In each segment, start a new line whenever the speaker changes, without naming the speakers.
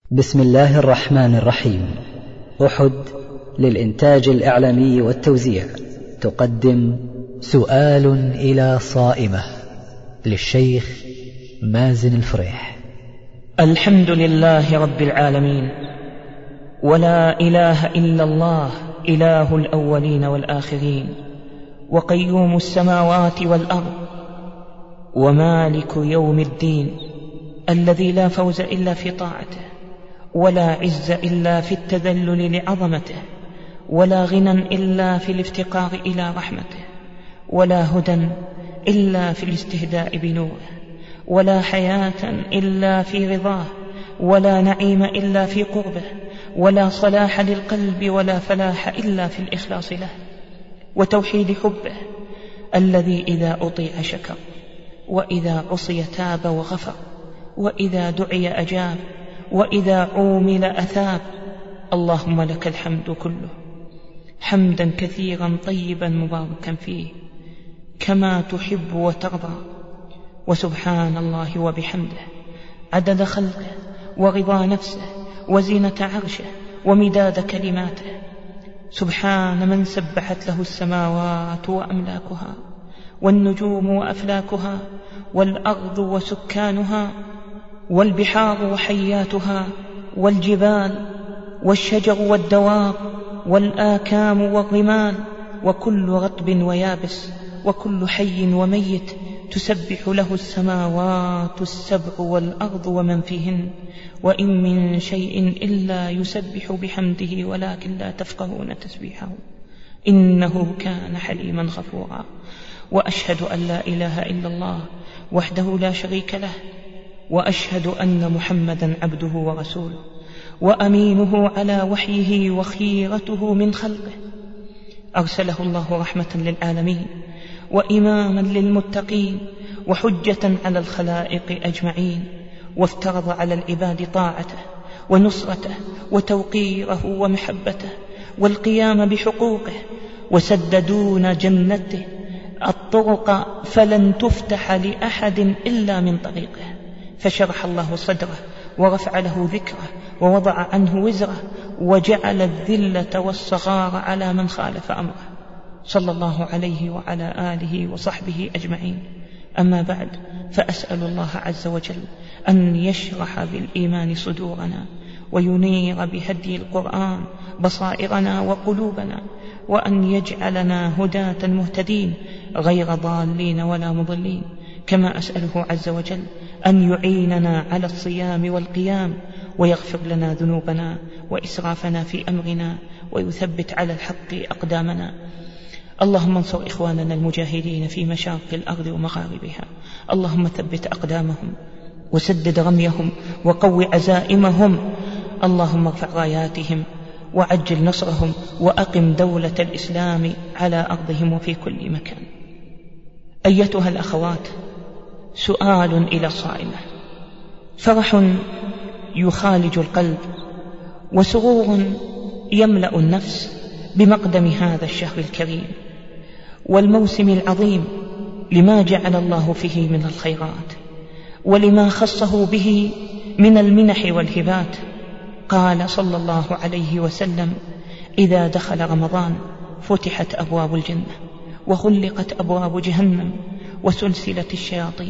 بسم الله الرحمن الرحيم. أحد للإنتاج الإعلامي والتوزيع تقدم سؤال إلى صائمة للشيخ مازن الفريح.
الحمد لله رب العالمين، ولا إله إلا الله إله الأولين والآخرين، وقيوم السماوات والأرض، ومالك يوم الدين، الذي لا فوز إلا في طاعته، ولا عز إلا في التذلل لعظمته، ولا غنى إلا في الافتقار إلى رحمته، ولا هدى إلا في الاستهداء بنوره، ولا حياة إلا في رضاه، ولا نعيم إلا في قربه، ولا صلاح للقلب ولا فلاح إلا في الإخلاص له وتوحيد حبه، الذي إذا أطيع شكر، وإذا عصي تاب وغفر، وإذا دعي أجاب، وإذا عومل أثاب. اللهم لك الحمد كله، حمدا كثيرا طيبا مباركا فيه كما تحب وترضى. وسبحان الله وبحمده عدد خلقه ورضا نفسه وزينة عرشه ومداد كلماته. سبحان من سبحت له السماوات وأملاكها، والنجوم وأفلاكها، والأرض وسكانها، والبحار وحياتها، والجبال والشجر والدواب، والآكام والرمال، وكل رطب ويابس، وكل حي وميت، تسبح له السماوات السبع والأرض ومن فيهن، وإن من شيء إلا يسبح بحمده ولكن لا تفقهون تسبيحه، إنه كان حليما غفورا. وأشهد أن لا إله إلا الله وحده لا شريك له، وأشهد أن محمدا عبده ورسوله وأمينه على وحيه وخيرته من خلقه، أرسله الله رحمة للعالمين وإماما للمتقين وحجة على الخلائق أجمعين، وافترض على العباد طاعته ونصرته وتوقيره ومحبته والقيام بحقوقه، وسد دون جنته الطرق فلن تفتح لأحد إلا من طريقه، فشرح الله صدره ورفع له ذكره ووضع عنه وزره، وجعل الذلة والصغار على من خالف أمره، صلى الله عليه وعلى آله وصحبه أجمعين. أما بعد، فأسأل الله عز وجل أن يشرح بالإيمان صدورنا، وينير بهدي القرآن بصائرنا وقلوبنا، وأن يجعلنا هداة مهتدين غير ضالين ولا مضلين. كما أسأله عز وجل أن يعيننا على الصيام والقيام، ويغفر لنا ذنوبنا وإسرافنا في أمرنا، ويثبت على الحق أقدامنا. اللهم انصر إخواننا المجاهدين في مشارق الأرض ومغاربها، اللهم ثبت أقدامهم وسدد رميهم وقو عزائمهم، اللهم ارفع راياتهم وعجل نصرهم، وأقم دولة الإسلام على أرضهم وفي كل مكان. أيتها الأخوات، سؤال إلى الصائمة. فرح يخالج القلب، وسرور يملأ النفس بمقدم هذا الشهر الكريم والموسم العظيم، لما جعل الله فيه من الخيرات، ولما خصه به من المنح والهبات. قال صلى الله عليه وسلم: إذا دخل رمضان فتحت أبواب الجنة، وغلقت أبواب جهنم، وسلسلت الشياطين.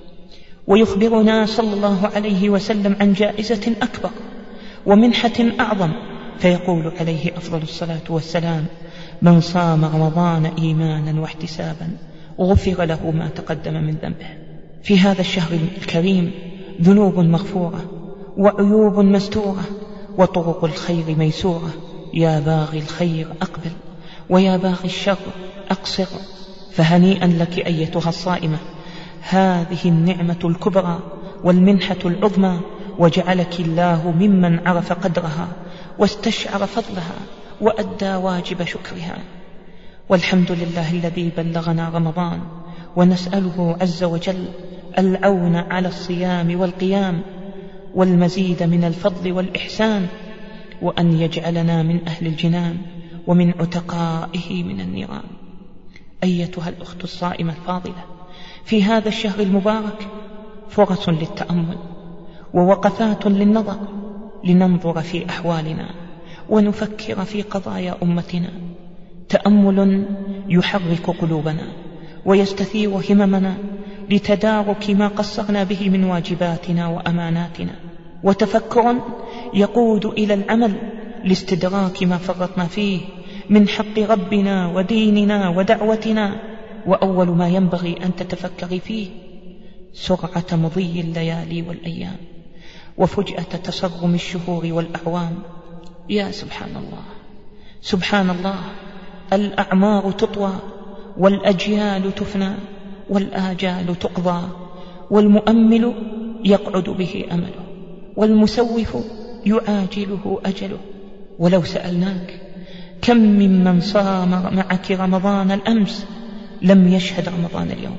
ويخبرنا صلى الله عليه وسلم عن جائزة أكبر ومنحة أعظم، فيقول عليه أفضل الصلاة والسلام: من صام رمضان إيمانا واحتسابا غفر له ما تقدم من ذنبه. في هذا الشهر الكريم ذنوب مغفورة وعيوب مستورة وطرق الخير ميسورة. يا باغي الخير أقبل، ويا باغي الشر أقصر. فهنيئا لك أيتها الصائمة، هذه النعمة الكبرى والمنحة العظمى، وجعلك الله ممن عرف قدرها واستشعر فضلها وأدى واجب شكرها. والحمد لله الذي بلغنا رمضان، ونسأله عز وجل العون على الصيام والقيام والمزيد من الفضل والإحسان، وأن يجعلنا من أهل الجنان ومن عتقائه من النيران. أيتها الأخت الصائمة الفاضلة، في هذا الشهر المبارك فرص للتأمل ووقفات للنظر لننظر في أحوالنا ونفكر في قضايا أمتنا، تأمل يحرك قلوبنا ويستثير هممنا لتدارك ما قصرنا به من واجباتنا وأماناتنا، وتفكر يقود إلى العمل لاستدراك ما فرطنا فيه من حق ربنا وديننا ودعوتنا. وأول ما ينبغي أن تتفكر فيه سرعة مضي الليالي والأيام وفجأة تصرم الشهور والأعوام. يا سبحان الله، سبحان الله، الأعمار تطوى والأجيال تفنى والآجال تقضى، والمؤمل يقعد به أمله والمسوف يعاجله أجله. ولو سألناك كم ممن صام معك رمضان الأمس لم يشهد رمضان اليوم،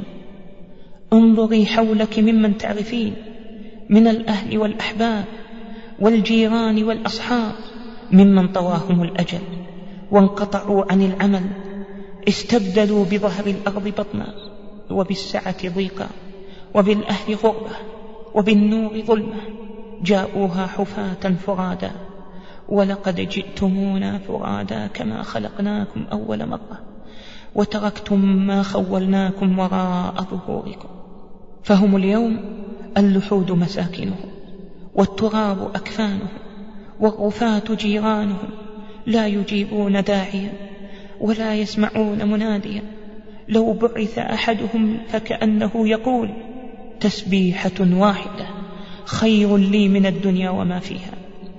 انظري حولك ممن تعرفين من الأهل والأحباب والجيران والأصحاب ممن طواهم الأجل وانقطعوا عن العمل، استبدلوا بظهر الأرض بطنا وبالسعة ضيقا وبالأهل غربة وبالنور ظلمة، جاءوها حفاة فرادا ولقد جئتمونا فرادا كما خلقناكم أول مرة وتركتم ما خولناكم وراء ظهوركم. فهم اليوم اللحود مساكنهم والتراب أكفانهم والرفاة جيرانهم، لا يجيبون داعيا ولا يسمعون مناديا. لو بعث أحدهم فكأنه يقول تسبيحة واحدة خير لي من الدنيا وما فيها.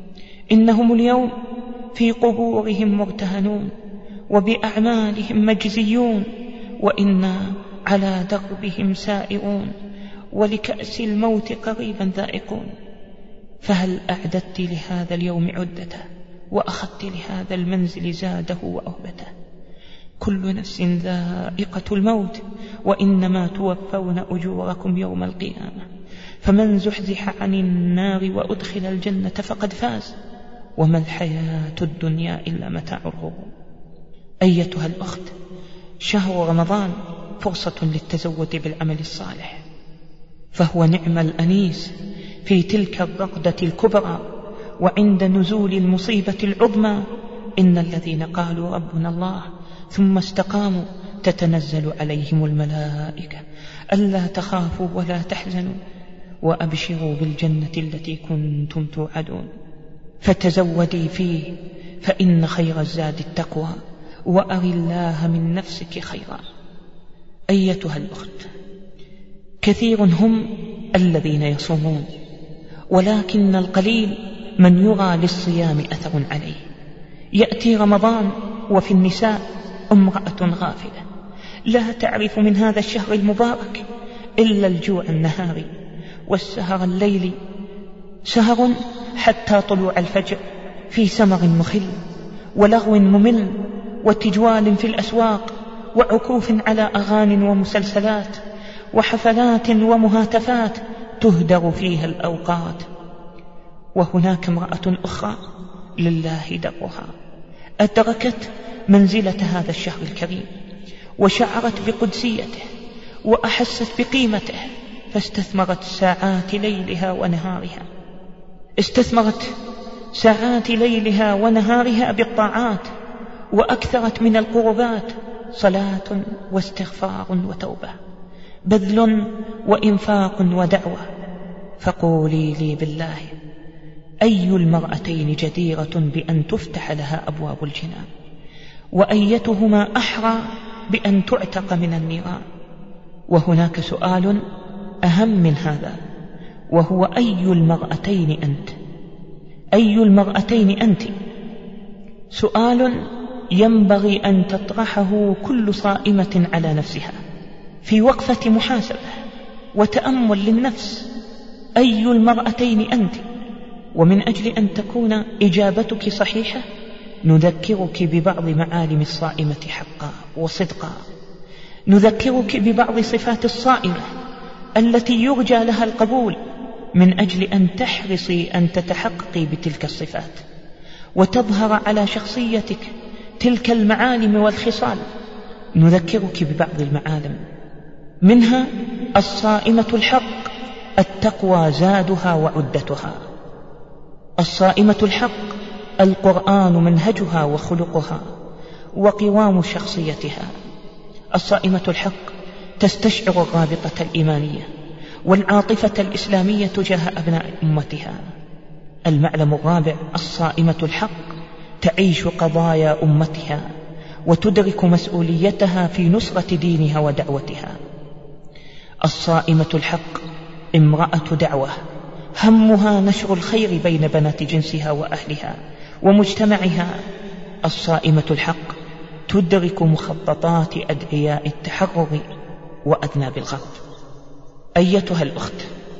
إنهم اليوم في قبورهم مرتهنون وبأعمالهم مجزيون، وإنا على دربهم سائرون ولكأس الموت قريبا ذائقون. فهل أعددت لهذا اليوم عدته وأخذت لهذا المنزل زاده وأهبته؟ كل نفس ذائقة الموت وإنما توفون أجوركم يوم القيامة، فمن زحزح عن النار وأدخل الجنة فقد فاز، وما الحياة الدنيا إلا متاع الغرور. أيتها الأخت، شهر رمضان فرصة للتزود بالعمل الصالح، فهو نعم الأنيس في تلك الرقدة الكبرى وعند نزول المصيبة العظمى. إن الذين قالوا ربنا الله ثم استقاموا تتنزل عليهم الملائكة ألا تخافوا ولا تحزنوا وأبشروا بالجنة التي كنتم توعدون. فتزودي فيه فإن خير الزاد التقوى، وأر الله من نفسك خيرا. أيتها الأخت، كثير هم الذين يصومون، ولكن القليل من يرى للصيام أثر عليه. يأتي رمضان وفي النساء امرأة غافلة لا تعرف من هذا الشهر المبارك إلا الجوع النهاري والسهر الليلي، سهر حتى طلوع الفجر في سمر مخل ولغو ممل وتجوال في الأسواق وعكوف على أغاني ومسلسلات وحفلات ومهاتفات تهدر فيها الأوقات. وهناك امرأة أخرى لله درها أدركت منزلة هذا الشهر الكريم وشعرت بقدسيته وأحست بقيمته، فاستثمرت ساعات ليلها ونهارها، استثمرت ساعات ليلها ونهارها بالطاعات، وأكثرت من القربات صلاة واستغفار وتوبة، بذل وإنفاق ودعوة. فقولي لي بالله، أي المرأتين جديرة بأن تفتح لها أبواب الجنان، وأيتهما أحرى بأن تعتق من النيران؟ وهناك سؤال أهم من هذا، وهو أي المرأتين أنت؟ أي المرأتين أنت؟ سؤال ينبغي أن تطرحه كل صائمة على نفسها في وقفة محاسبة وتأمل للنفس. أي المرأتين أنت؟ ومن أجل أن تكون إجابتك صحيحة نذكرك ببعض معالم الصائمة حقا وصدقا، نذكرك ببعض صفات الصائمة التي يرجى لها القبول، من أجل أن تحرصي أن تتحققي بتلك الصفات وتظهر على شخصيتك تلك المعالم والخصال. نذكرك ببعض المعالم، منها الصائمة الحق التقوى زادها وعدتها. الصائمة الحق القرآن منهجها وخلقها وقوام شخصيتها. الصائمة الحق تستشعر الرابطة الإيمانية والعاطفة الإسلامية تجاه أبناء أمتها. المعلم الرابع: الصائمة الحق تعيش قضايا أمتها وتدرك مسؤوليتها في نصرة دينها ودعوتها. الصائمة الحق امرأة دعوة همها نشر الخير بين بنات جنسها وأهلها ومجتمعها. الصائمة الحق تدرك مخططات أدعياء التحرر وأذناب الغرب. أيتها الأخت،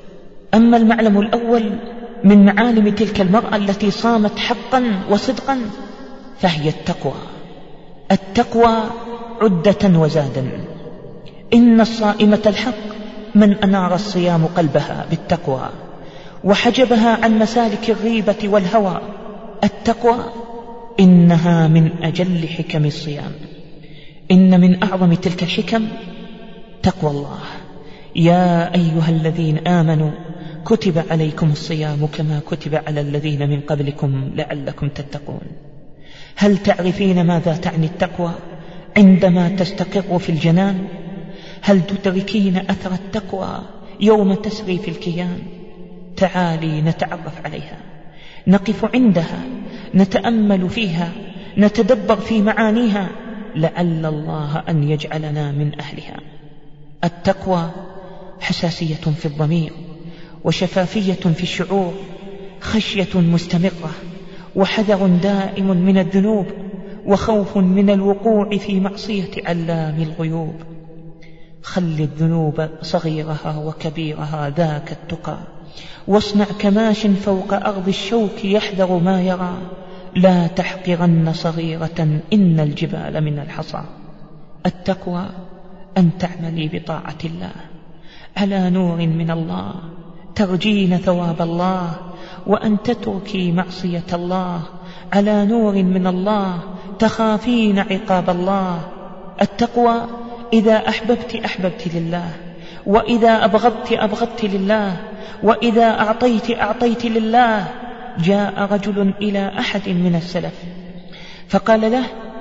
أما المعلم الأول من معالم تلك المرأة التي صامت حقا وصدقا فهي التقوى. التقوى عدة وزادا. إن الصائمة الحق من أنار الصيام قلبها بالتقوى وحجبها عن مسالك الريبة والهوى. التقوى إنها من أجل حكم الصيام. إن من أعظم تلك الحكم تقوى الله. يا أيها الذين آمنوا كتب عليكم الصيام كما كتب على الذين من قبلكم لعلكم تتقون. هل تعرفين ماذا تعني التقوى عندما تستقر في الجنان؟ هل تدركين أثر التقوى يوم تسري في الكيان؟ تعالي نتعرف عليها، نقف عندها، نتأمل فيها، نتدبر في معانيها، لعل الله أن يجعلنا من أهلها. التقوى حساسية في الضمير وشفافية في الشعور، خشية مستمرة وحذر دائم من الذنوب وخوف من الوقوع في معصية علام الغيوب. خل الذنوب صغيرها وكبيرها ذاك التقى، واصنع كماش فوق أرض الشوك يحذر ما يرى. لا تحقرن صغيرة إن الجبال من الحصى. التقوى أن تعملي بطاعة الله على نور من الله ترجين ثواب الله، وأن تتركي معصية الله على نور من الله تخافين عقاب الله. التقوى إذا أحببت أحببت لله، وإذا أبغضت أبغضت لله، وإذا أعطيت لله. جاء رجل إلى أحد من السلف فقال له: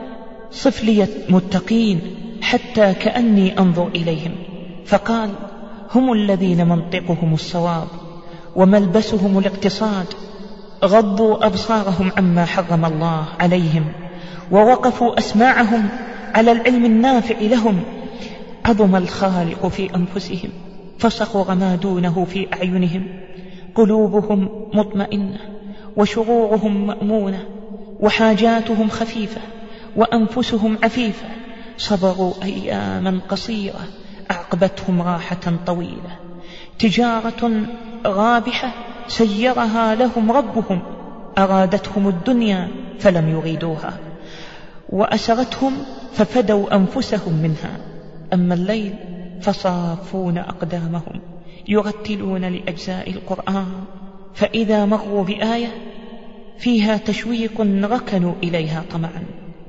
صف لي المتقين حتى كأني أنظر إليهم. فقال: هم الذين منطقهم الصواب وملبسهم الاقتصاد، غضوا أبصارهم عما حرم الله عليهم، ووقفوا أسماعهم على العلم النافع لهم. عظم الخالق في أنفسهم فصغر ما دونه في أعينهم. قلوبهم مطمئنة وشرورهم مأمونة وحاجاتهم خفيفة وأنفسهم عفيفة. صبروا أياما قصيرة أعقبتهم راحة طويلة. تجارة رابحة سيرها لهم ربهم، أرادتهم الدنيا فلم يريدوها، وأسرتهم ففدوا أنفسهم منها. أما الليل فصافون أقدامهم يرتلون لأجزاء القرآن، فإذا مروا بآية فيها تشويق ركنوا إليها طمعا،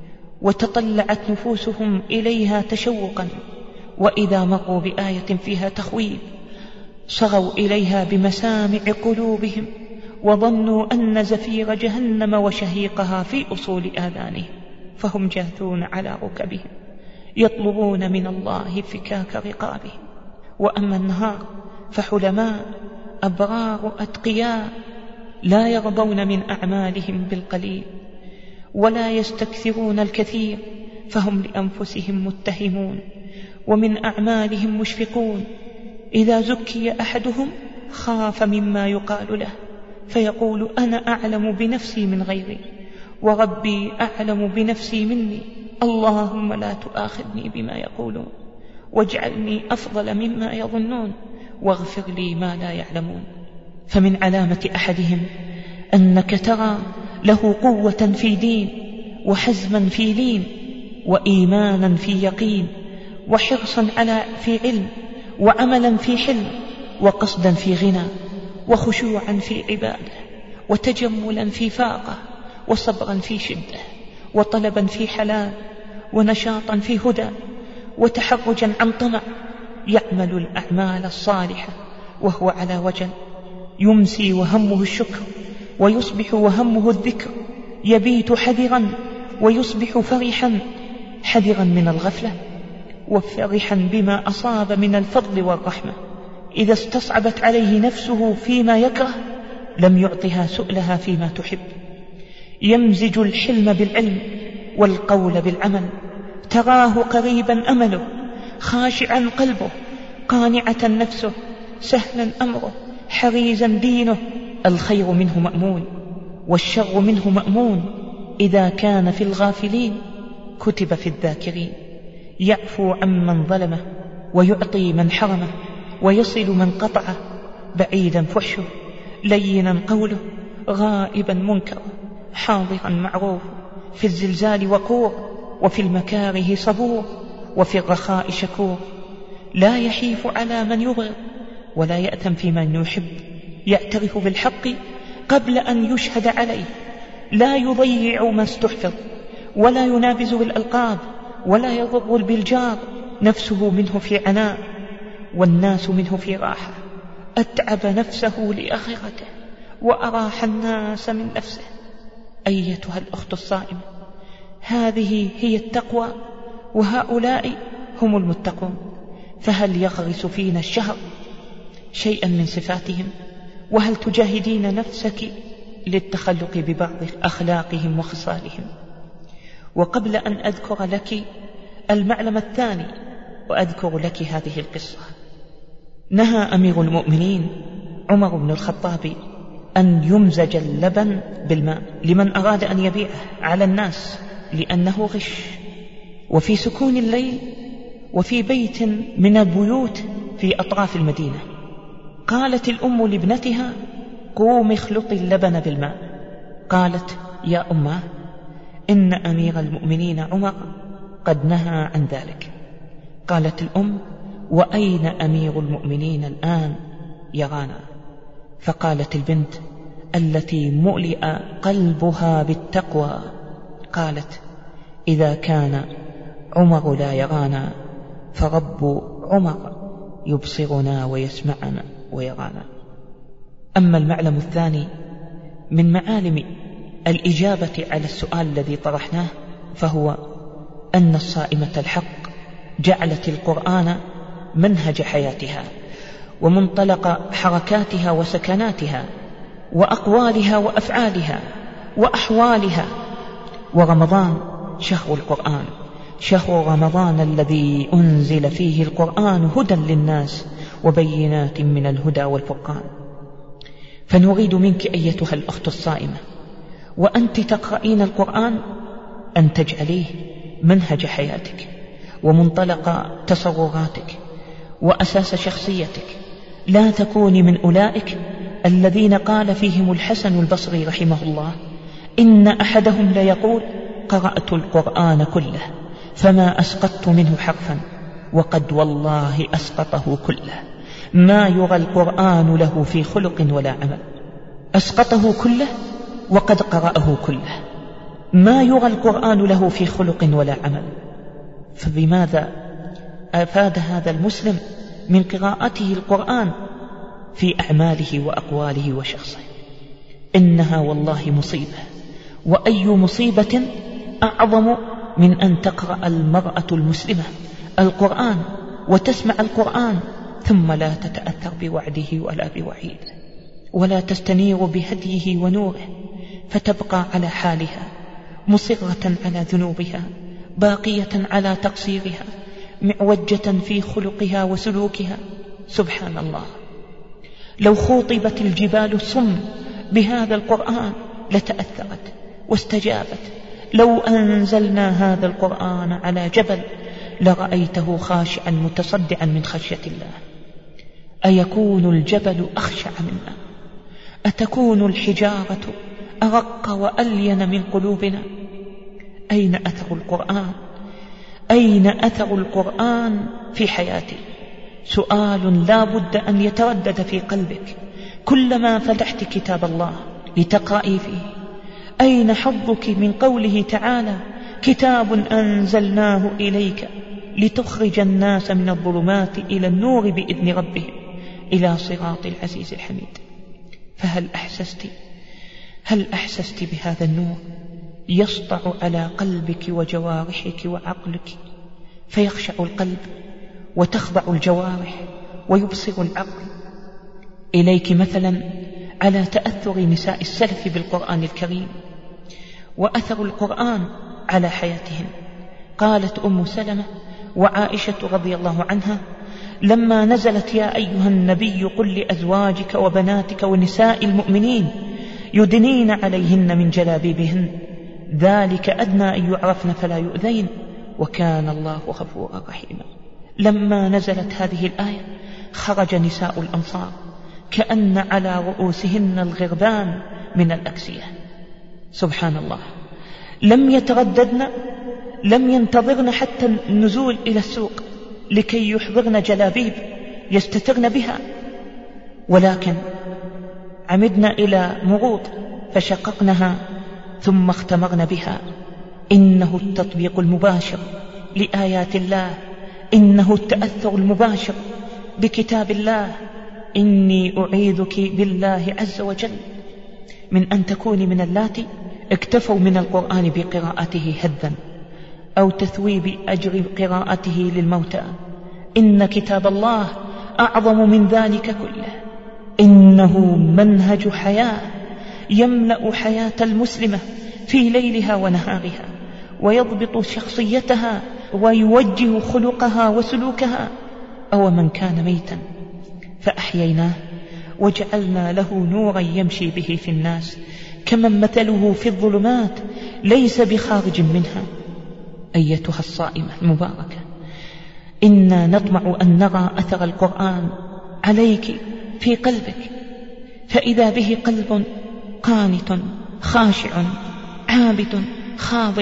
وتطلعت نفوسهم إليها تشوقا. وإذا مروا بآية فيها تخويف صغوا إليها بمسامع قلوبهم، وظنوا أن زفير جهنم وشهيقها في أصول آذانهم، فهم جاثون على ركبهم يطلبون من الله فكاك رقابهم. وأما النهار فحلماء أبرار أتقياء لا يرضون من أعمالهم بالقليل ولا يستكثرون الكثير، فهم لأنفسهم متهمون ومن أعمالهم مشفقون. إذا زكي أحدهم خاف مما يقال له فيقول: أنا أعلم بنفسي من غيري، وربي أعلم بنفسي مني. اللهم لا تؤاخذني بما يقولون، واجعلني أفضل مما يظنون، واغفر لي ما لا يعلمون. فمن علامة أحدهم أنك ترى له قوة في دين، وحزما في لين، وإيمانا في يقين، وحرصا في علم، وعملا في حلم، وقصدا في غنى، وخشوعا في عبادة، وتجملا في فاقة، وصبرا في شدة، وطلبا في حلال، ونشاطا في هدى، وتحرجا عن طمع. يعمل الأعمال الصالحة وهو على وجل، يمسي وهمه الشكر، ويصبح وهمه الذكر، يبيت حذرا ويصبح فرحا، حذرا من الغفلة وفرحا بما أصاب من الفضل والرحمة. إذا استصعبت عليه نفسه فيما يكره لم يعطها سؤلها فيما تحب. يمزج الحلم بالعلم والقول بالعمل، تراه قريبا أمله، خاشعا قلبه، قانعة نفسه، سهلا أمره، حريزا دينه. الخير منه مأمون والشر منه مأمون. إذا كان في الغافلين كتب في الذاكرين. يعفو عمن ظلمه ويعطي من حرمه، ويصل من قطعه، بعيدا فحشه، لينا قوله، غائبا منكر، حاضرا معروف. في الزلزال وقور، وفي المكاره صبور، وفي الرخاء شكور. لا يحيف على من يبغض ولا يأثم في من يحب. يعترف بالحق قبل أن يشهد عليه، لا يضيع ما استحفظ، ولا ينابز بالألقاب، ولا يضر بالجار. نفسه منه في عناء والناس منه في راحة. أتعب نفسه لآخرته وأراح الناس من نفسه. أيتها الأخت الصائمة، هذه هي التقوى، وهؤلاء هم المتقون. فهل يغرس فينا الشهر شيئا من صفاتهم؟ وهل تجاهدين نفسك للتخلق ببعض أخلاقهم وخصالهم؟ وقبل أن أذكر لك المعلم الثاني وأذكر لك هذه القصة، نهى أمير المؤمنين عمر بن الخطاب أن يمزج اللبن بالماء لمن أراد أن يبيعه على الناس، لأنه غش. وفي سكون الليل، وفي بيت من البيوت في أطراف المدينة، قالت الأم لابنتها: قوم اخلطي اللبن بالماء. قالت: يا أمه، إن أمير المؤمنين عمر قد نهى عن ذلك. قالت الأم: وأين أمير المؤمنين الآن يرانا؟ فقالت البنت التي ملئ قلبها بالتقوى، قالت: إذا كان عمر لا يرانا فرب عمر يبصرنا ويسمعنا ويرانا. أما المعلم الثاني من معالم الإجابة على السؤال الذي طرحناه، فهو أن الصائمة الحق جعلت القرآن منهج حياتها ومنطلق حركاتها وسكناتها وأقوالها وأفعالها وأحوالها. ورمضان شهر القرآن، شهر رمضان الذي أنزل فيه القرآن هدى للناس وبينات من الهدى والفرقان. فنريد منك أيتها الأخت الصائمة وأنت تقرأين القرآن أن تجعليه منهج حياتك ومنطلق تصوراتك وأساس شخصيتك. لا تكوني من أولئك الذين قال فيهم الحسن البصري رحمه الله: إن أحدهم ليقول قرأت القرآن كله فما أسقطت منه حرفا، وقد والله أسقطه كله، ما يرى القرآن له في خلق ولا عمل. أسقطه كله وقد قرأه كله، ما يرى القرآن له في خلق ولا عمل. فبماذا أفاد هذا المسلم من قراءته القرآن في أعماله وأقواله وشخصه؟ إنها والله مصيبة، وأي مصيبة أعظم من أن تقرأ المرأة المسلمة القرآن وتسمع القرآن ثم لا تتأثر بوعده ولا بوعيده، ولا تستنير بهديه ونوره، فتبقى على حالها مصرة على ذنوبها، باقية على تقصيرها، معوجة في خلقها وسلوكها. سبحان الله، لو خوطبت الجبال الصم بهذا القرآن لتأثرت واستجابت. لو أنزلنا هذا القرآن على جبل لرأيته خاشعا متصدعا من خشية الله. أيكون الجبل أخشع منا؟ أتكون الحجارة أرق وألين من قلوبنا؟ أين أثر القرآن؟ أين أثر القرآن في حياتي؟ سؤال لا بد أن يتردد في قلبك كلما فتحت كتاب الله لتقرأي فيه. أين حظك من قوله تعالى: كتاب أنزلناه إليك لتخرج الناس من الظلمات إلى النور بإذن ربهم إلى صراط العزيز الحميد؟ فهل أحسست هل أحسست بهذا النور يسطع على قلبك وجوارحك وعقلك، فيخشع القلب وتخضع الجوارح ويبصر العقل؟ إليك مثلا على تأثر نساء السلف بالقرآن الكريم وأثر القرآن على حياتهن. قالت أم سلمة وعائشة رضي الله عنها لما نزلت يا أيها النبي قل لأزواجك وبناتك ونساء المؤمنين يدنين عليهن من جلابيبهن ذلك أدنى أن يعرفن فلا يؤذين وكان الله غفورا رحيما. لما نزلت هذه الآية خرج نساء الأنصار كأن على رؤوسهن الغربان من الأكسية. سبحان الله، لم يترددن، لم ينتظرن حتى النزول إلى السوق لكي يحضرن جلابيب يستترن بها، ولكن عمدنا إلى مغوط فشققنها ثم اختمرن بها. إنه التطبيق المباشر لآيات الله، إنه التأثر المباشر بكتاب الله. إني أعيذك بالله عز وجل من أن تكوني من اللاتي اكتفوا من القرآن بقراءته هذا أو تثويب أجر قراءته للموتى. إن كتاب الله أعظم من ذلك كله، إنه منهج حياة يملأ حياة المسلمة في ليلها ونهارها ويضبط شخصيتها ويوجه خلقها وسلوكها. أو من كان ميتا فأحييناه وجعلنا له نورا يمشي به في الناس كمن مثله في الظلمات ليس بخارج منها. أيتها الصائمة المباركة، إنا نطمع أن نرى أثر القرآن عليك في قلبك، فإذا به قلب قانت خاشع عابد خاضع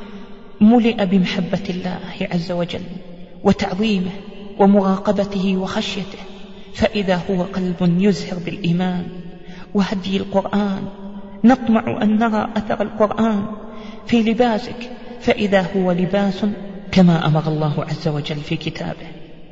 ملئ بمحبة الله عز وجل وتعظيمه ومراقبته وخشيته، فإذا هو قلب يزهر بالإيمان وهدي القرآن. نطمع أن نرى أثر القرآن في لباسك، فإذا هو لباس كما أمر الله عز وجل في كتابه.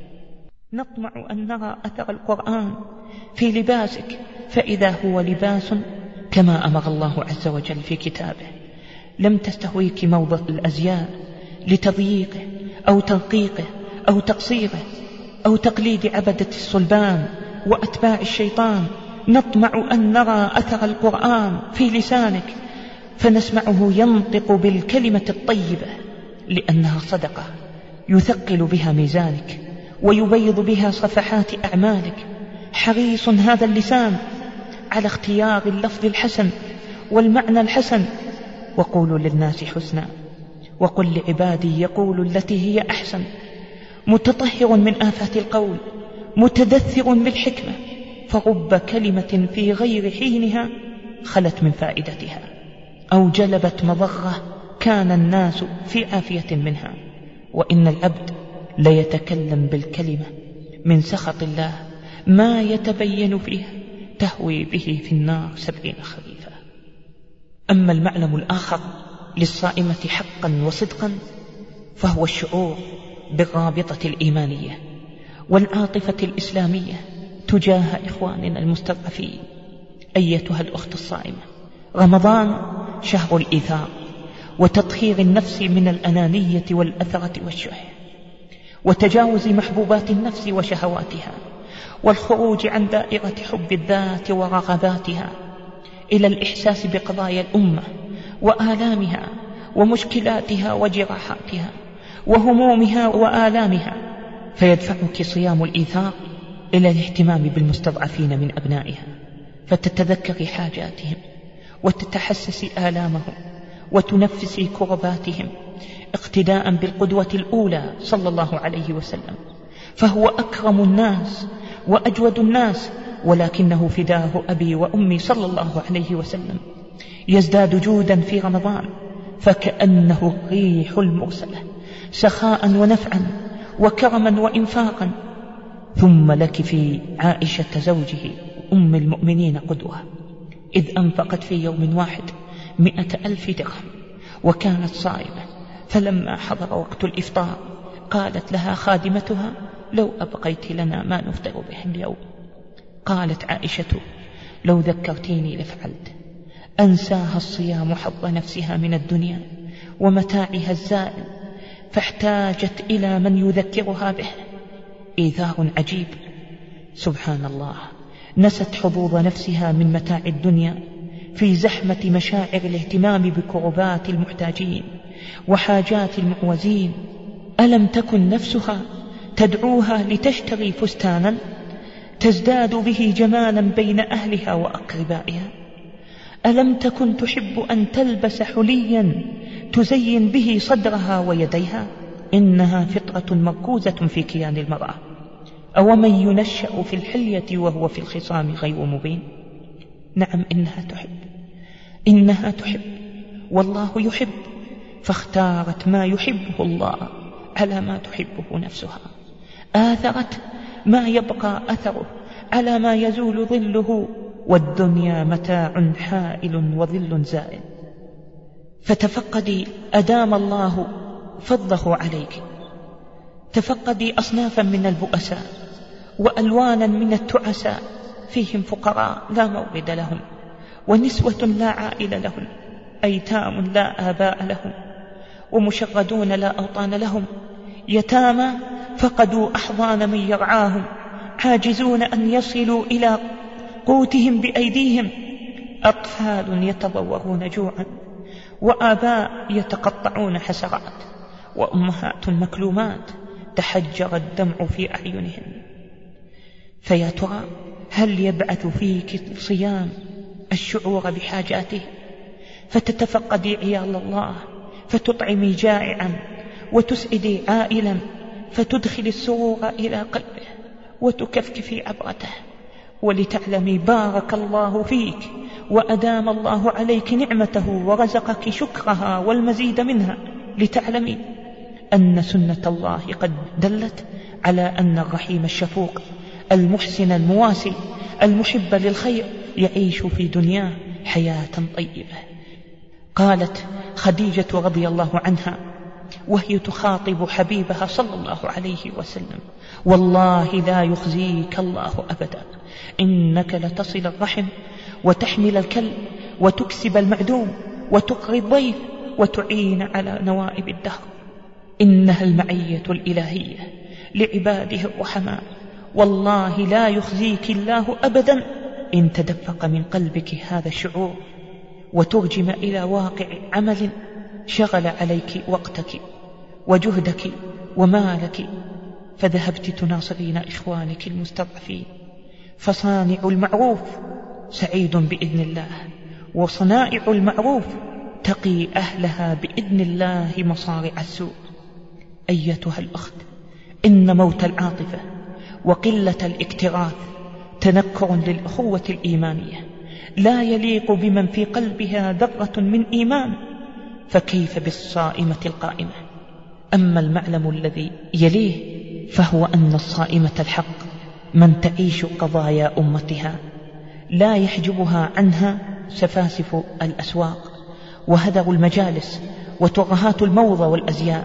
نطمع أن نرى أثر القرآن في لباسك، فإذا هو لباس كما أمر الله عز وجل في كتابه. لم تستهويك موضة الأزياء لتضييقه أو تنقيقه أو تقصيره أو تقليد عبدة الصلبان وأتباع الشيطان. نطمع أن نرى أثر القرآن في لسانك، فنسمعه ينطق بالكلمة الطيبة لأنها صدقة يثقل بها ميزانك ويبيض بها صفحات أعمالك. حريص هذا اللسان على اختيار اللفظ الحسن والمعنى الحسن. وقولوا للناس حسنا وقل لعبادي يقولوا التي هي أحسن. متطهر من آفات القول متدثر بالحكمة، فرب كلمة في غير حينها خلت من فائدتها أو جلبت مضرة كان الناس في عافية منها. وإن العبد ليتكلم بالكلمة من سخط الله ما يتبين فيها تهوي به في النار 70 خريفا. أما المعلم الآخر للصائمة حقا وصدقا فهو الشعور بالرابطة الإيمانية والعاطفة الإسلامية تجاه إخواننا المستضعفين. أيتها الأخت الصائمة، رمضان شهر الإيثار وتطهير النفس من الأنانية والأثرة والشح وتجاوز محبوبات النفس وشهواتها والخروج عن دائرة حب الذات ورغباتها إلى الإحساس بقضايا الأمة وآلامها ومشكلاتها وجراحاتها وهمومها وآلامها. فيدفعك صيام الإيثار إلى الاهتمام بالمستضعفين من أبنائها، فتتذكري حاجاتهم وتتحسسي آلامهم وتنفسي كرباتهم اقتداء بالقدوة الأولى صلى الله عليه وسلم، فهو أكرم الناس وأجود الناس، ولكنه فداه أبي وأمي صلى الله عليه وسلم. يزداد جودا في رمضان فكأنه الريح المرسلة سخاء ونفعا وكرما وإنفاقا. ثم لك في عائشة زوجه أم المؤمنين قدوة، إذ أنفقت في يوم واحد 100,000 درهم وكانت صائمة، فلما حضر وقت الإفطار قالت لها خادمتها: لو أبقيت لنا ما نفطر به اليوم. قالت عائشة: لو ذكرتيني لفعلت. أنساها الصيام حظ نفسها من الدنيا ومتاعها الزائل، فاحتاجت إلى من يذكرها به. إيذاء عجيب، سبحان الله، نست حظوظ نفسها من متاع الدنيا في زحمة مشاعر الاهتمام بكربات المحتاجين وحاجات المعوزين. ألم تكن نفسها تدعوها لتشتري فستانا تزداد به جمالا بين أهلها وأقربائها؟ ألم تكن تحب أن تلبس حليا تزين به صدرها ويديها؟ إنها فطرة مركوزة في كيان المرأة. أومن ينشأ في الحلية وهو في الخصام غير مبين؟ نعم، إنها تحب والله يحب، فاختارت ما يحبه الله على ما تحبه نفسها، آثرت ما يبقى أثره على ما يزول ظله، والدنيا متاع حائل وظل زائل. فتفقدي أدام الله فضله عليك، تفقدي أصنافا من البؤساء وألوانا من التعساء، فيهم فقراء لا مورد لهم، ونسوة لا عائل لهم، أيتام لا آباء لهم، ومشردون لا أوطان لهم، يتامى فقدوا أحضان من يرعاهم، عاجزون أن يصلوا إلى قوتهم بأيديهم، أطفال يتضورون جوعا، وآباء يتقطعون حسرات، وأمهات مكلومات تحجر الدمع في أعينهم. فيا ترى هل يبعث فيك الصيام الشعور بحاجاته، فتتفقدي عيال الله، فتطعمي جائعا، وتسعدي عائلا، فتدخلي السرور إلى قلبه، وتكفكفي عبرته، ولتعلمي بارك الله فيك وأدام الله عليك نعمته ورزقك شكرها والمزيد منها، لتعلمي أن سنة الله قد دلت على أن الرحيم الشفوق المحسن المواسي المحب للخير يعيش في دنياه حياة طيبة. قالت خديجة رضي الله عنها وهي تخاطب حبيبها صلى الله عليه وسلم: والله لا يخزيك الله أبدا، إنك لتصل الرحم وتحمل الكلب وتكسب المعدوم وتقري الضيف وتعين على نوائب الدهر. إنها المعية الإلهية لعباده الرحماء، والله لا يخزيك الله أبدا إن تدفق من قلبك هذا الشعور وترجم إلى واقع عمل شغل عليك وقتك وجهدك ومالك، فذهبت تناصرين إخوانك المستضعفين. فصانع المعروف سعيد بإذن الله، وصنائع المعروف تقي أهلها بإذن الله مصارع السوء. أيتها الأخت، إن موت العاطفة وقلة الاكتراث تنكر للأخوة الإيمانية، لا يليق بمن في قلبها ذرة من إيمان، فكيف بالصائمة القائمة؟ أما المعلم الذي يليه فهو أن الصائمة الحق من تعيش قضايا أمتها، لا يحجبها عنها سفاسف الأسواق وهدر المجالس وترهات الموضة والأزياء.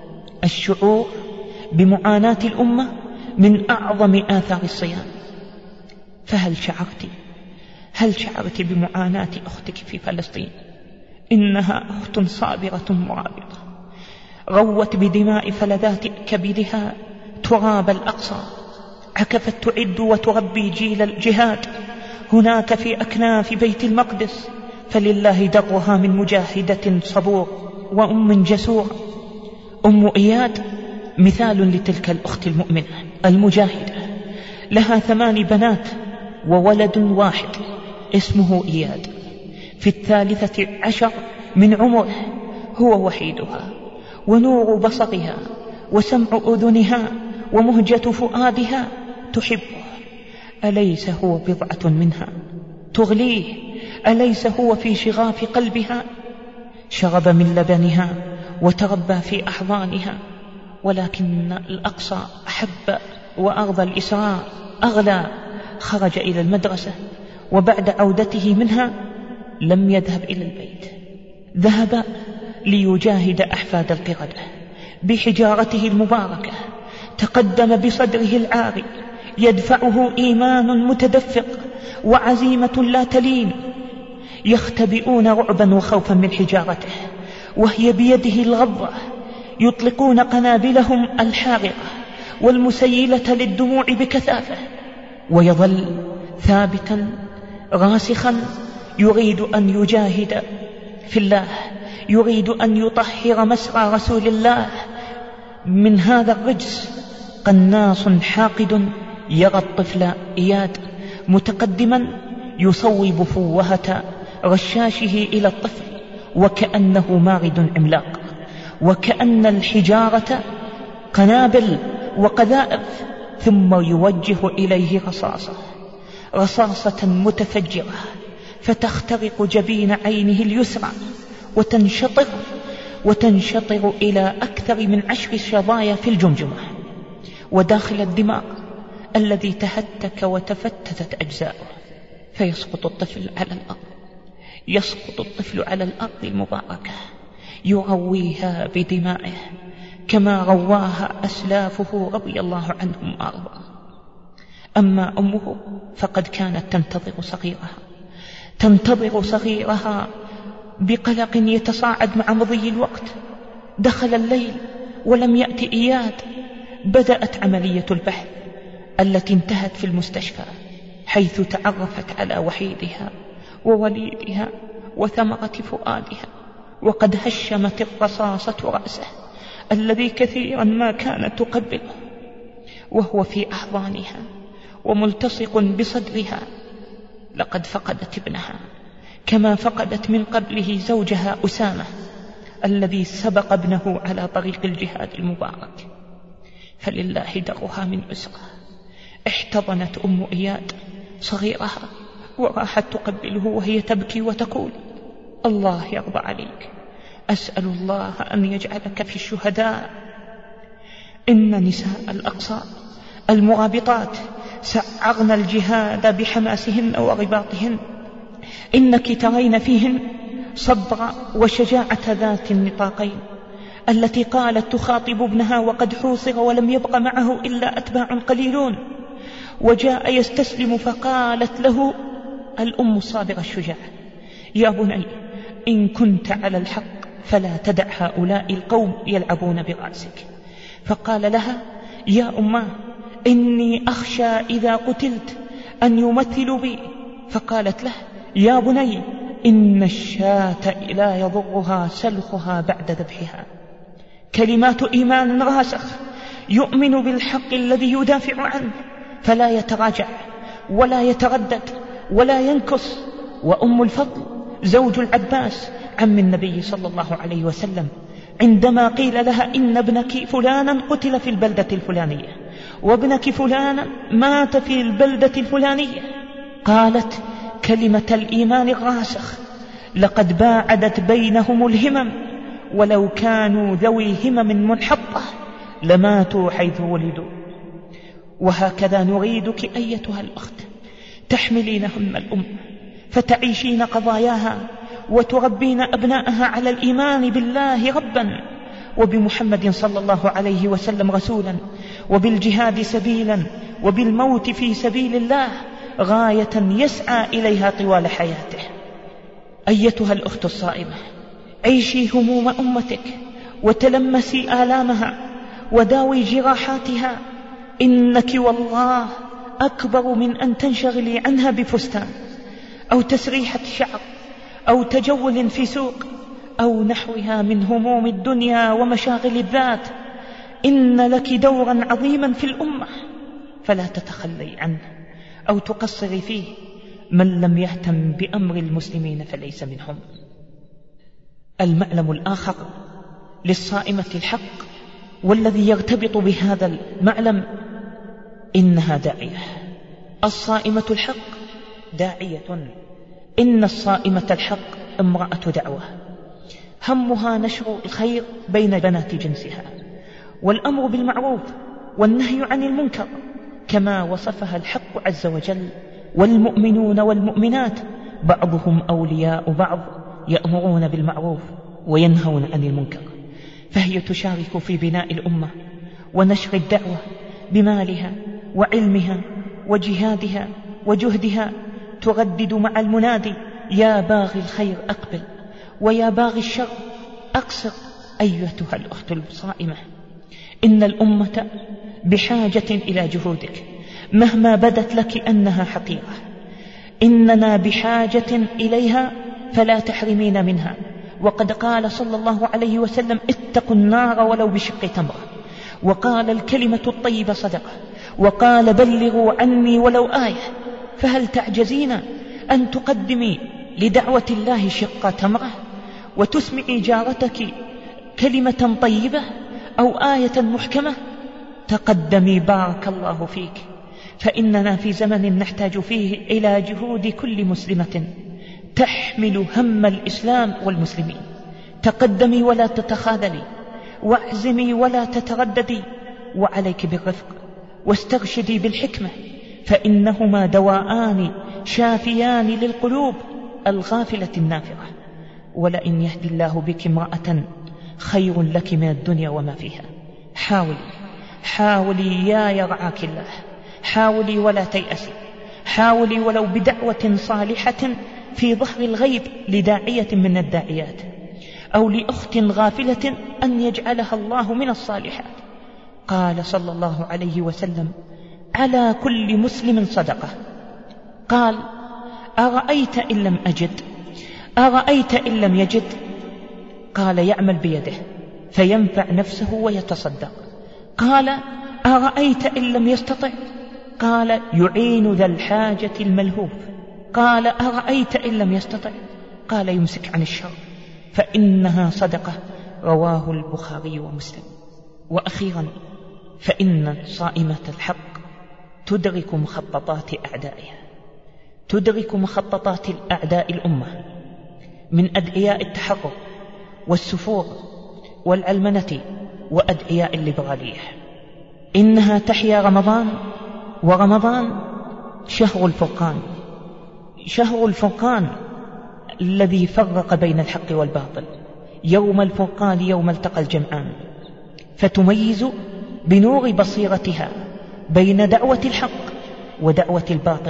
الشعور بمعاناة الأمة من أعظم آثار الصيام. فهل شعرت بمعاناة أختك في فلسطين؟ إنها أخت صابرة مرابطة، روت بدماء فلذات كبدها تراب الأقصى، عكفت تعد وتربي جيل الجهاد هناك في أكناف بيت المقدس، فلله درها من مجاهدة صبور وأم جسور. أم إياد مثال لتلك الأخت المؤمنة المجاهدة، لها 8 بنات وولد واحد اسمه إياد، في 13 من عمره، هو وحيدها ونور بصرها وسمع أذنها ومهجة فؤادها، تحبه. أليس هو بضعة منها تغليه؟ أليس هو في شغاف قلبها؟ شرب من لبنها وتربى في أحضانها، ولكن الأقصى أحب وأرضى الإسراء أغلى. خرج إلى المدرسة، وبعد عودته منها لم يذهب إلى البيت، ذهب ليجاهد أحفاد القردة بحجارته المباركة. تقدم بصدره العاري يدفعه إيمان متدفق وعزيمة لا تلين. يختبئون رعبا وخوفا من حجارته، وهي بيده الغضة، يطلقون قنابلهم الحارقة والمسيلة للدموع بكثافة، ويظل ثابتا راسخا يريد أن يجاهد في الله، يريد أن يطهر مسرى رسول الله من هذا الرجس. قناص حاقد يرى الطفل إياد متقدما يصوب فوهة رشاشه إلى الطفل وكأنه مارد عملاق، وكأن الحجارة قنابل وقذائف، ثم يوجه إليه رصاصة متفجرة فتخترق جبين عينه اليسرى وتنشطر إلى أكثر من 10 شظايا في الجمجمة وداخل الدماغ الذي تهتك وتفتتت أجزاؤه، فيسقط الطفل على الأرض، يسقط الطفل على الأرض المباركة يرويها بدمائه كما رواها أسلافه رضي الله عنهم وأرضاهم. أما أمه فقد كانت تنتظر صغيرها بقلق يتصاعد مع مضي الوقت. دخل الليل ولم يأتي إياد. بدأت عملية البحث التي انتهت في المستشفى، حيث تعرفت على وحيدها ووليدها وثمرة فؤادها، وقد هشمت الرصاصة رأسه الذي كثيرا ما كانت تقبله وهو في أحضانها وملتصق بصدرها. لقد فقدت ابنها كما فقدت من قبله زوجها أسامة الذي سبق ابنه على طريق الجهاد المبارك، فلله درها من أسرة. احتضنت أم إياد صغيرها وراحت تقبله وهي تبكي وتقول: الله يرضى عليك، أسأل الله أن يجعلك في الشهداء. إن نساء الأقصى المرابطات سعرن الجهاد بحماسهن ورباطهن، إنك ترين فيهن صبر وشجاعة ذات النطاقين، التي قالت تخاطب ابنها وقد حوصر ولم يبق معه إلا أتباع قليلون، وجاء يستسلم فقالت له الأم الصابرة الشجاعة: يا بني، إن كنت على الحق فلا تدع هؤلاء القوم يلعبون برأسك. فقال لها: يا أماه، إني أخشى إذا قتلت أن يمثلوا بي. فقالت له: يا بني، إن الشاة لا يضرها سلخها بعد ذبحها. كلمات إيمان راسخ يؤمن بالحق الذي يدافع عنه، فلا يتراجع ولا يتردد ولا ينكص. وأم الفضل زوج العباس عم النبي صلى الله عليه وسلم، عندما قيل لها: إن ابنك فلانا قتل في البلدة الفلانية، وابنك فلانا مات في البلدة الفلانية، قالت كلمة الإيمان الراسخ: لقد باعدت بينهم الهمم، ولو كانوا ذوي همم منحطة لماتوا حيث ولدوا. وهكذا نريدك أيتها الأخت تحملين هم الأم، فتعيشين قضاياها وتربين أبناءها على الإيمان بالله ربا، وبمحمد صلى الله عليه وسلم رسولا، وبالجهاد سبيلا، وبالموت في سبيل الله غاية يسعى إليها طوال حياته. أيتها الأخت الصائمة، عيشي هموم أمتك وتلمسي آلامها وداوي جراحاتها. إنك والله أكبر من أن تنشغلي عنها بفستان أو تسريحة شعر أو تجول في سوق أو نحوها من هموم الدنيا ومشاغل الذات. إن لك دورا عظيما في الأمة، فلا تتخلي عنه أو تقصري فيه. من لم يهتم بأمر المسلمين فليس منهم. المعلم الآخر للصائمة الحق، والذي يرتبط بهذا المعلم، إنها داعية. الصائمة الحق داعية. إن الصائمة الحق امرأة دعوة، همها نشر الخير بين بنات جنسها، والأمر بالمعروف والنهي عن المنكر، كما وصفها الحق عز وجل: والمؤمنون والمؤمنات بعضهم أولياء بعض يأمرون بالمعروف وينهون عن المنكر. فهي تشارك في بناء الأمة ونشر الدعوة بمالها وعلمها وجهادها وجهدها، تردد مع المنادي: يا باغي الخير أقبل ويا باغي الشر أقصر. أيتها الأخت الصائمة، إن الأمة بحاجة إلى جهودك مهما بدت لك أنها حقيرة. إننا بحاجة إليها فلا تحرمين منها. وقد قال صلى الله عليه وسلم: اتقوا النار ولو بشق تمرة. وقال: الكلمة الطيبة صدقة. وقال: بلغوا عني ولو آية. فهل تعجزين أن تقدمي لدعوة الله شق تمرة وتسمعي جارتك كلمة طيبة أو آية محكمة؟ تقدمي بارك الله فيك، فإننا في زمن نحتاج فيه إلى جهود كل مسلمة تحمل هم الإسلام والمسلمين. تقدمي ولا تتخاذلي، واعزمي ولا تترددي، وعليك بالرفق، واسترشدي بالحكمة، فإنهما دواءان شافيان للقلوب الغافلة النافرة. ولئن يهدي الله بك امرأة خير لك من الدنيا وما فيها. حاولي يا يرعاك الله، حاولي ولا تيأسي، حاولي ولو بدعوة صالحة في ظهر الغيب لداعية من الداعيات أو لأخت غافلة أن يجعلها الله من الصالحات. قال صلى الله عليه وسلم: على كل مسلم صدقة. قال: أرأيت إن لم أجد؟ أرأيت إن لم يجد؟ قال: يعمل بيده فينفع نفسه ويتصدق. قال: أرأيت إن لم يستطع؟ قال: يعين ذا الحاجة الملهوف. قال: أرأيت إن لم يستطع؟ قال: يمسك عن الشر فإنها صدقة. رواه البخاري ومسلم. وأخيرا، فإن صائمة الحق تدرك مخططات أعدائها، تدرك مخططات الأعداء الأمة من أدعياء التحرر والسفور والعلمنة وأدعياء الليبرالية. إنها تحيا رمضان، ورمضان شهر الفرقان، شهر الفرقان الذي فرق بين الحق والباطل. يوم الفرقان يوم التقى الجمعان، فتميز بنور بصيرتها بين دعوة الحق ودعوة الباطل،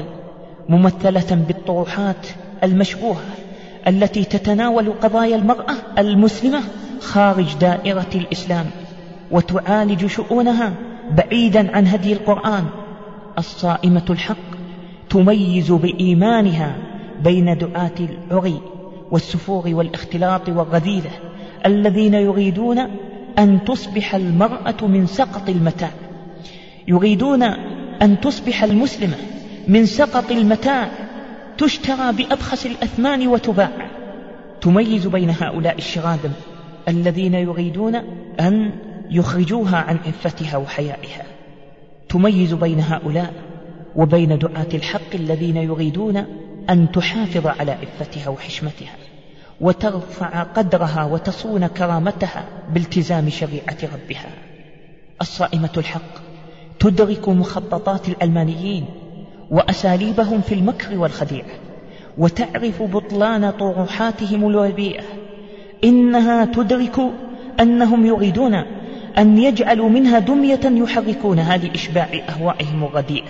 ممثلة بالطروحات المشبوهة التي تتناول قضايا المرأة المسلمة خارج دائرة الإسلام وتعالج شؤونها بعيدا عن هدي القرآن. الصائمة الحق تميز بإيمانها بين دعاة العري والسفور والاختلاط والرذيلة الذين يريدون أن تصبح المرأة من سقط المتاع، يريدون أن تصبح المسلمة من سقط المتاع تشترى بأبخس الأثمان وتباع. تميز بين هؤلاء الشرادم الذين يريدون أن يخرجوها عن عفتها وحيائها. تميز بين هؤلاء وبين دعاة الحق الذين يريدون أن تحافظ على عفتها وحشمتها وترفع قدرها وتصون كرامتها بالتزام شريعة ربها. الصائمة الحق تدرك مخططات العلمانيين وأساليبهم في المكر والخديعة، وتعرف بطلان طروحاتهم الوبيئة. إنها تدرك أنهم يريدون أن يجعلوا منها دمية يحركونها لإشباع أهوائهم الرديئة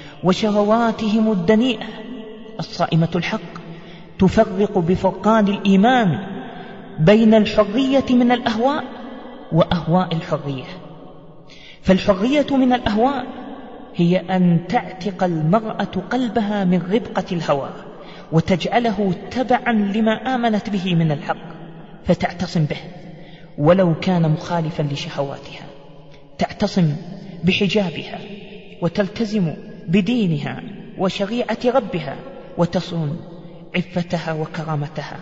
وشهواتهم الدنيئة. الصائمة الحق تفرق بفرقان الإيمان بين الحرية من الأهواء وأهواء الحرية. فالحرية من الأهواء هي أن تعتق المرأة قلبها من ربقة الهوى وتجعله تبعا لما آمنت به من الحق، فتعتصم به ولو كان مخالفا لشهواتها. تعتصم بحجابها وتلتزم بدينها وشريعة ربها وتصون عفتها وكرامتها.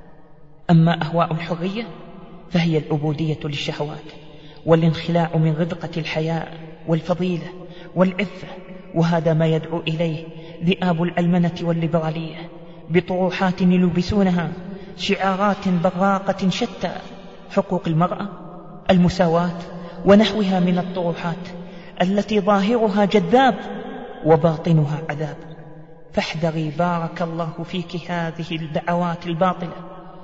أما أهواء الحرية فهي العبودية للشهوات والانخلاع من ربقة الحياء والفضيلة والعفة، وهذا ما يدعو إليه ذئاب العلمنة والليبرالية بطروحات يلبسونها شعارات براقة شتى: حقوق المرأة، المساواة، ونحوها من الطروحات التي ظاهرها جذاب وباطنها عذاب. فاحذري بارك الله فيك هذه الدعوات الباطلة،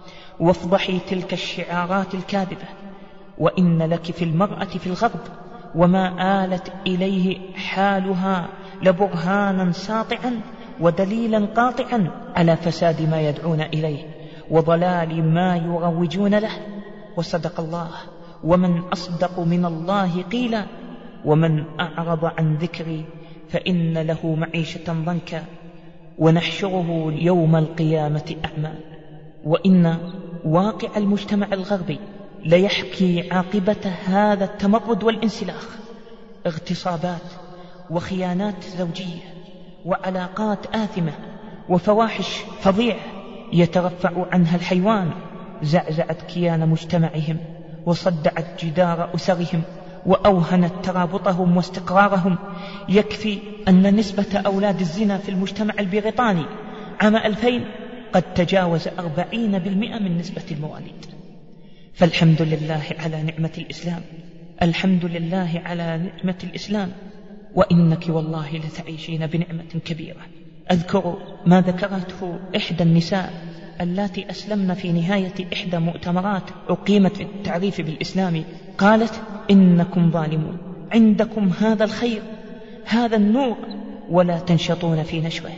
وافضحي تلك الشعارات الكاذبة. وإن لك في المرأة في الغرب وما آلت إليه حالها لبرهانا ساطعا ودليلا قاطعا على فساد ما يدعون إليه وضلال ما يروجون له. وصدق الله، ومن أصدق من الله قيلا، ومن أعرض عن ذكري فإن له معيشة ضنكا ونحشره يوم القيامة أعمى. وإن واقع المجتمع الغربي ليحكي عاقبة هذا التمرد والانسلاخ: اغتصابات وخيانات زوجية وعلاقات آثمة وفواحش فظيعة يترفع عنها الحيوان، زعزعت كيان مجتمعهم وصدعت جدار أسرهم وأوهنت ترابطهم واستقرارهم. يكفي أن نسبة أولاد الزنا في المجتمع البريطاني عام 2000 قد تجاوز 40% من نسبة المواليد. فالحمد لله على نعمة الإسلام، الحمد لله على نعمة الإسلام، وإنك والله لتعيشين بنعمة كبيرة. أذكر ما ذكرته إحدى النساء اللاتي أسلمن في نهاية إحدى مؤتمرات أقيمت في التعريف بالإسلام. قالت: إنكم ظالمون، عندكم هذا الخير، هذا النور، ولا تنشطون في نشره.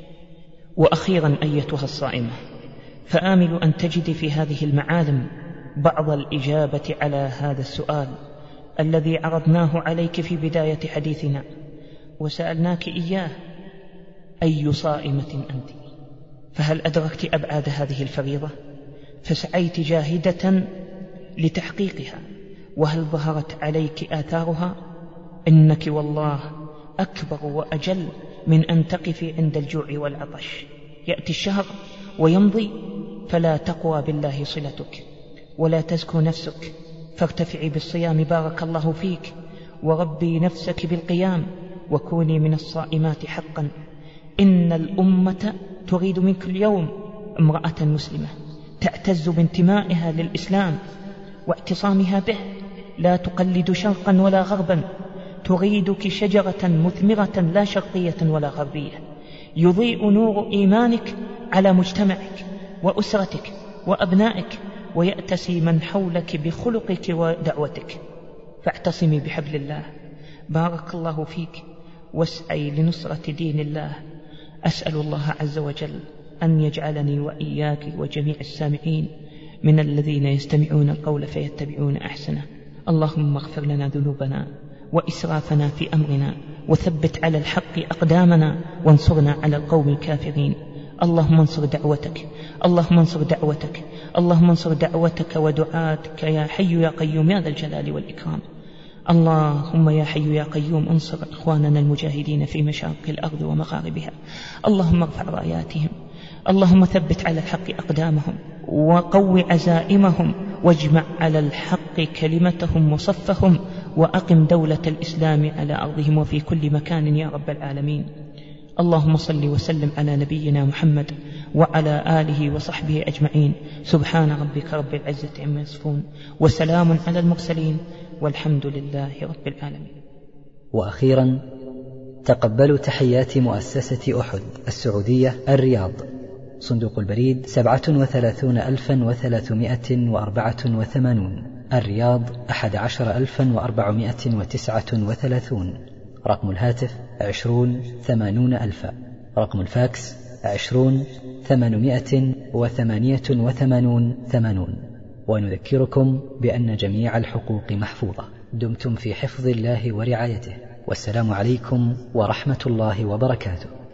وأخيرا أيتها الصائمة، فآمل أن تجدي في هذه المعالم بعض الإجابة على هذا السؤال الذي عرضناه عليك في بداية حديثنا وسألناك إياه: أي صائمة أنت؟ فهل أدركت أبعاد هذه الفريضة؟ فسعيت جاهدة لتحقيقها؟ وهل ظهرت عليك آثارها؟ إنك والله أكبر وأجل من أن تقفي عند الجوع والعطش. يأتي الشهر ويمضي فلا تقوى بالله صلتك ولا تزكو نفسك، فارتفعي بالصيام بارك الله فيك، وربي نفسك بالقيام، وكوني من الصائمات حقا. إن الأمة تريد منك اليوم امرأة مسلمة تعتز بانتمائها للإسلام واعتصامها به، لا تقلد شرقا ولا غربا، تريدك شجرة مثمرة لا شرقية ولا غربية، يضيء نور إيمانك على مجتمعك وأسرتك وأبنائك، ويأتسي من حولك بخلقك ودعوتك. فاعتصمي بحبل الله، بارك الله فيك، واسعي لنصرة دين الله. أسأل الله عز وجل أن يجعلني وإياك وجميع السامعين من الذين يستمعون القول فيتبعون أحسنه. اللهم اغفر لنا ذنوبنا وإسرافنا في أمرنا، وثبت على الحق أقدامنا، وانصرنا على القوم الكافرين. اللهم انصر دعوتك، اللهم انصر دعوتك، اللهم انصر دعوتك ودعاتك يا حي يا قيوم يا ذا الجلال والإكرام. اللهم يا حي يا قيوم انصر إخواننا المجاهدين في مشارق الأرض ومغاربها، اللهم ارفع راياتهم، اللهم ثبت على الحق أقدامهم وقو عزائمهم، واجمع على الحق كلمتهم وصفهم، وأقم دولة الإسلام على أرضهم وفي كل مكان يا رب العالمين. اللهم صل وسلم على نبينا محمد وعلى آله وصحبه أجمعين. سبحان ربك رب العزة عما يصفون، وسلام على المرسلين، والحمد لله رب العالمين.
وأخيرا تقبلوا تحيات مؤسسة أحد السعودية الرياض، صندوق البريد 37384 الرياض 11439، رقم الهاتف 208000، رقم الفاكس 20 888 ونذكركم بأن جميع الحقوق محفوظة. دمتم في حفظ الله ورعايته، والسلام عليكم ورحمة الله وبركاته.